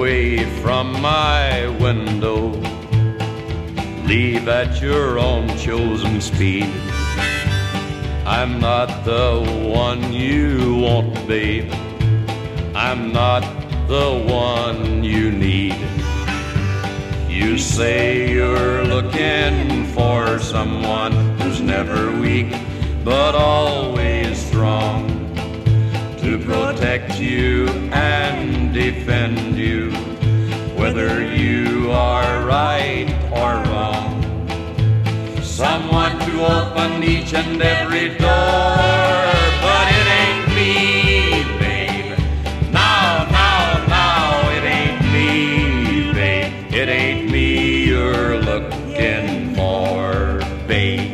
away from my window. Leave at your own chosen speed. I'm not the one you want, babe. I'm not the one you need. You say you're looking for someone who's never weak but always strong, to protect you and defend you, whether you are right or wrong. Someone to open each and every door, but it ain't me, babe. No, no, no, it ain't me, babe. It ain't me you're looking for, babe.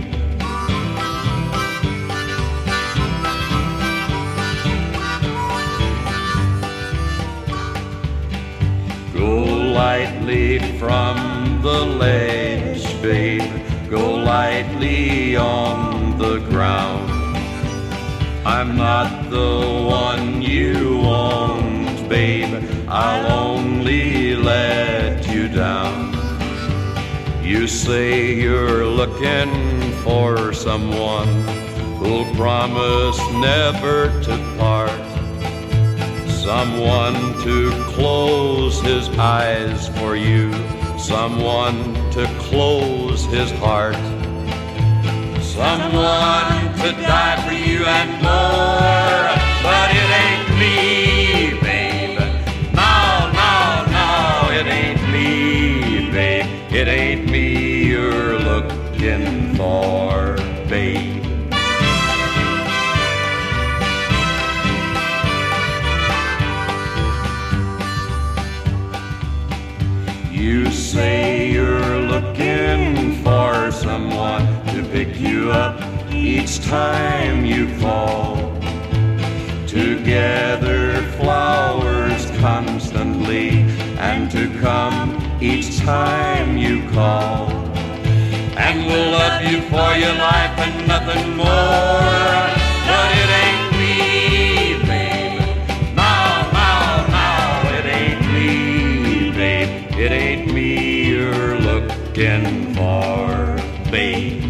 Go lightly from the ledge, babe. Go lightly on the ground. I'm not the one you want, babe. I'll only let you down. You say you're looking for someone who'll promise never to part, someone to close his eyes for you, someone to close his heart, someone to die for you and more. But it ain't me, babe. No, no, no, it ain't me, babe. It ain't me you're looking for, babe. You say you're looking for someone to pick you up each time you fall, to gather flowers constantly and to come each time you call, and will love you for your life and nothing more. But it ain't me, babe. No, no, no, it ain't me, babe. It ain't me you're looking for, babe.